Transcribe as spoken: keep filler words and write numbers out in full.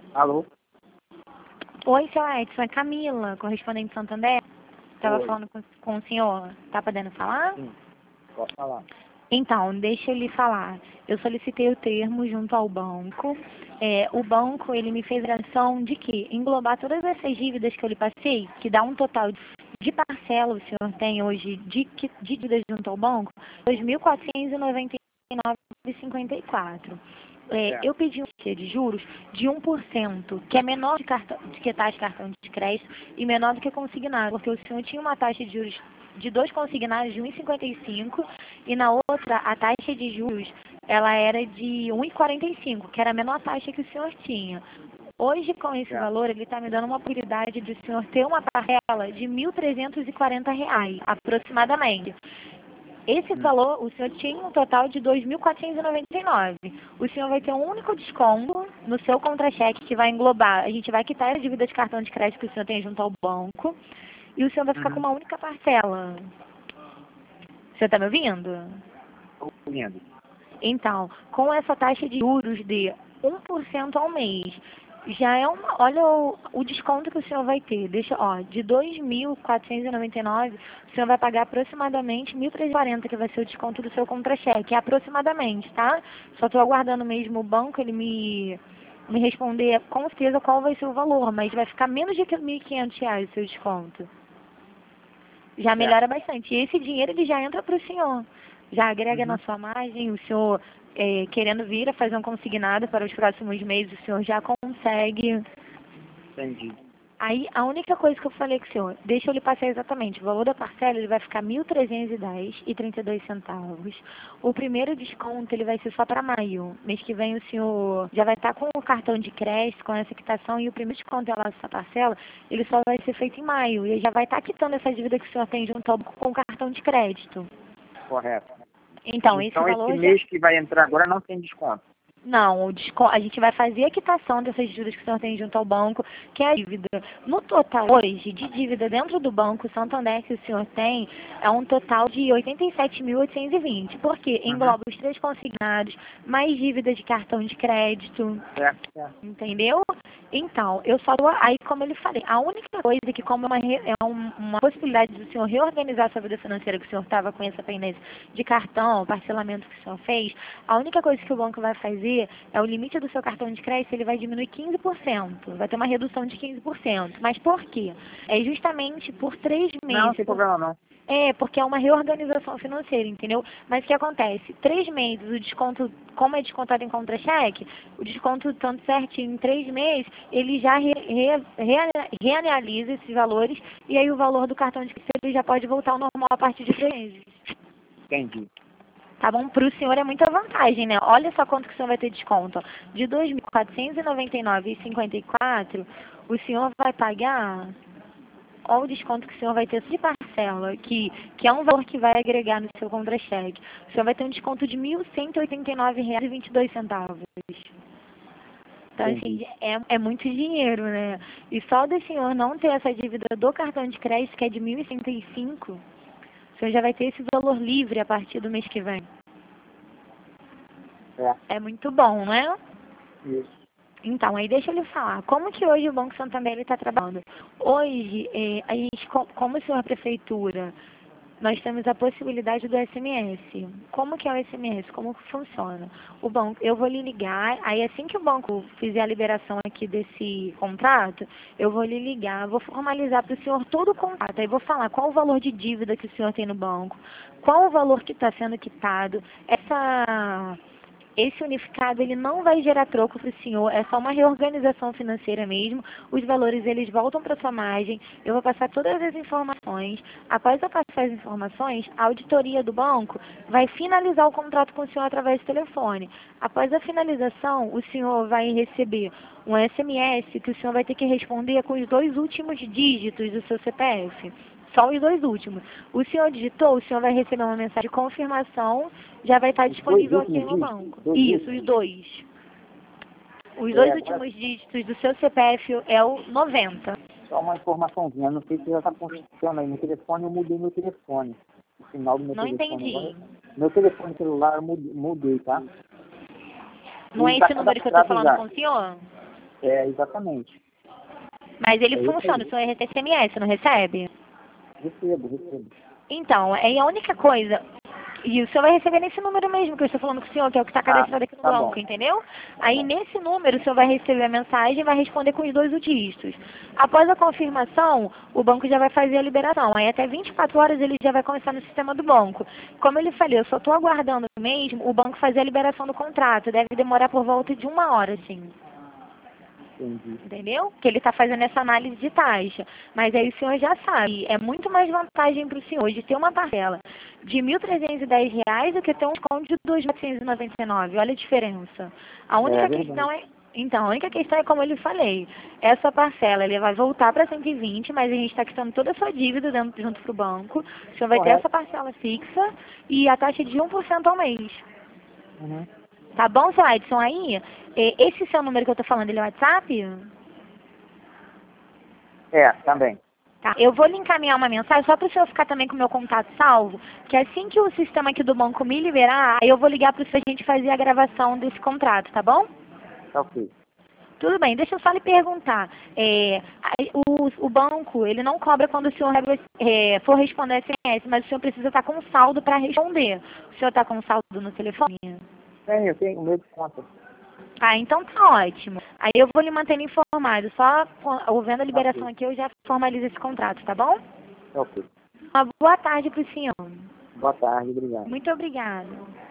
Alô? Oi, seu Edson, é Camila, correspondente Santander. Estava Oi. falando com, com o senhor. Tá podendo falar? Sim, posso falar. Então, deixa eu lhe falar. Eu solicitei o termo junto ao banco. É, o banco, ele me fez a ação de que englobar todas essas dívidas que eu lhe passei, que dá um total de parcela, o senhor tem hoje de, que- de dívidas junto ao banco, dois mil quatrocentos e noventa e nove vírgula cinquenta e quatro. É, Certo. eu pedi um taxa de juros de um por cento, que é menor de cartão, de que taxa de cartão de crédito e menor do que consignado, porque o senhor tinha uma taxa de juros de dois consignados de um vírgula cinquenta e cinco e na outra a taxa de juros ela era de um vírgula quarenta e cinco, que era a menor taxa que o senhor tinha. Hoje, com esse Certo. valor, ele está me dando uma possibilidade de o senhor ter uma parcela de mil trezentos e quarenta reais, aproximadamente. Esse Hum. valor, o senhor tinha um total de dois mil quatrocentos e noventa e nove. O senhor vai ter um único desconto no seu contra-cheque que vai englobar. A gente vai quitar a dívida de cartão de crédito que o senhor tem junto ao banco e o senhor vai ficar com Uhum. uma única parcela. O senhor está me ouvindo? Estou ouvindo. Então, com essa taxa de juros de um por cento ao mês, já é uma. Olha o, o desconto que o senhor vai ter. Deixa, ó, de dois mil quatrocentos e noventa e nove, o senhor vai pagar aproximadamente mil trezentos e quarenta, que vai ser o desconto do seu contra-cheque. É aproximadamente, tá? Só estou aguardando mesmo o banco, ele me, me responder com certeza qual vai ser o valor, mas vai ficar menos de mil e quinhentos reais o seu desconto. Já Certo. melhora bastante. E esse dinheiro ele já entra para o senhor. Já agrega na Uhum. sua margem, o senhor eh, querendo vir a fazer um consignado para os próximos meses, o senhor já consegue. Entendi. Aí a única coisa que eu falei com o senhor, deixa eu lhe passar exatamente, o valor da parcela ele vai ficar mil trezentos e dez reais e trinta e dois centavos. O primeiro desconto ele vai ser só para maio. Mês que vem o senhor já vai estar com o cartão de crédito, com essa quitação, e o primeiro desconto lá dessa parcela, ele só vai ser feito em maio. E ele já vai estar quitando essa dívida que o senhor tem junto ao banco com o cartão de crédito. Correto. Então, esse Então, esse valor já. mês que vai entrar agora não tem desconto. Não, o desco- a gente vai fazer a quitação dessas dívidas que o senhor tem junto ao banco, que é a dívida. No total hoje, de dívida dentro do Banco Santander que o senhor tem, é um total de oitenta e sete mil oitocentos e vinte. Porque Uhum. engloba os três consignados, mais dívida de cartão de crédito, Certo, certo. entendeu? Então, eu só tô, aí como eu lhe falei, a única coisa que como é uma, re- é um- uma possibilidade do senhor reorganizar a sua vida financeira, que o senhor estava com essa pendência de cartão, parcelamento que o senhor fez, a única coisa que o banco vai fazer é o limite do seu cartão de crédito, ele vai diminuir quinze por cento, vai ter uma redução de quinze por cento. Mas por quê? É justamente por três Não, não meses. tem problema não. É, porque é uma reorganização financeira, entendeu? Mas o que acontece? Três meses, o desconto, como é descontado em contra-cheque, o desconto tanto certinho em três meses, ele já re, re, re, reanalisa esses valores e aí o valor do cartão de crédito ele já pode voltar ao normal a partir de três meses. Entendi. Tá bom? Para o senhor é muita vantagem, né? Olha só quanto que o senhor vai ter desconto. De dois mil quatrocentos e noventa e nove reais e cinquenta e quatro centavos, o senhor vai pagar. Olha o desconto que o senhor vai ter de parcela, que, que é um valor que vai agregar no seu contra-cheque. O senhor vai ter um desconto de mil cento e oitenta e nove reais e vinte e dois centavos. Então, Entendi. assim, é, é muito dinheiro, né? E só do senhor não ter essa dívida do cartão de crédito, que é de mil e cento e cinco, o senhor já vai ter esse valor livre a partir do mês que vem. É. É muito bom, né? Isso. Então, aí deixa eu lhe falar, como que hoje o Banco Santander está trabalhando? Hoje, eh, a gente, co- como o senhor é prefeitura, nós temos a possibilidade do S M S. Como que é o S M S? Como que funciona? O banco, eu vou lhe ligar, aí assim que o banco fizer a liberação aqui desse contrato, eu vou lhe ligar, vou formalizar para o senhor todo o contrato, aí vou falar qual o valor de dívida que o senhor tem no banco, qual o valor que está sendo quitado, essa esse unificado ele não vai gerar troco para o senhor, é só uma reorganização financeira mesmo. Os valores eles voltam para sua margem. Eu vou passar todas as informações. Após eu passar as informações, a auditoria do banco vai finalizar o contrato com o senhor através do telefone. Após a finalização, o senhor vai receber um S M S que o senhor vai ter que responder com os dois últimos dígitos do seu C P F. Só os dois últimos. O senhor digitou, o senhor vai receber uma mensagem de confirmação, já vai estar Os dois disponível aqui últimos no dias? banco. Dois Isso, últimos. os dois. Os É, dois agora últimos dígitos do seu C P F é o noventa. só uma informaçãozinha. Não sei se já está consultando aí no telefone, eu mudei meu telefone. O final do meu Não telefone agora. entendi. Meu telefone celular eu mudei, mudei, tá? Não Ele é está esse número que eu estou cadastrado falando já. com o senhor? É, exatamente. Mas ele É isso funciona, aí. o senhor recebe S M S, não recebe? Recebo, recebo. Então, é a única coisa. E o senhor vai receber nesse número mesmo que eu estou falando com o senhor, que é o que está Tá, cadastrado aqui no tá banco, bom. entendeu? Tá Aí bom. nesse número o senhor vai receber a mensagem e vai responder com os dois dígitos. Após a confirmação, o banco já vai fazer a liberação. Aí até vinte e quatro horas ele já vai começar no sistema do banco. Como ele falou, eu só estou aguardando mesmo o banco fazer a liberação do contrato. Deve demorar por volta de uma hora, assim. Entendi. Entendeu? Que ele está fazendo essa análise de taxa. Mas aí o senhor já sabe, é muito mais vantagem para o senhor de ter uma parcela de mil trezentos e dez reais do que ter um desconto de dois mil novecentos e noventa e nove. Olha a diferença. A É única verdade. questão é... Então, a única questão é como eu lhe falei. Essa parcela ele vai voltar para cento e vinte, mas a gente está quitando toda a sua dívida dentro, junto para o banco. O senhor vai ter Correto. essa parcela fixa e a taxa de um por cento ao mês. Uhum. Tá bom, seu Edson? Aí, eh, esse seu número que eu tô falando, ele é o WhatsApp? É, também. Tá, eu vou lhe encaminhar uma mensagem só para o senhor ficar também com o meu contato salvo, que assim que o sistema aqui do banco me liberar, aí eu vou ligar para o senhor a gente fazer a gravação desse contrato, tá bom? Tá ok. Tudo bem, deixa eu só lhe perguntar. É, aí o, o banco, ele não cobra quando o senhor é, for responder S M S, mas o senhor precisa estar com saldo para responder. O senhor está com saldo no telefone? Tem, eu tenho o meu de conta. Ah, então tá ótimo. Aí eu vou lhe mantendo informado. Só havendo a Tá liberação ok. aqui, eu já formalizo esse contrato, tá bom? Tá ok. Uma boa tarde para o senhor. Boa tarde, obrigado. Muito obrigada.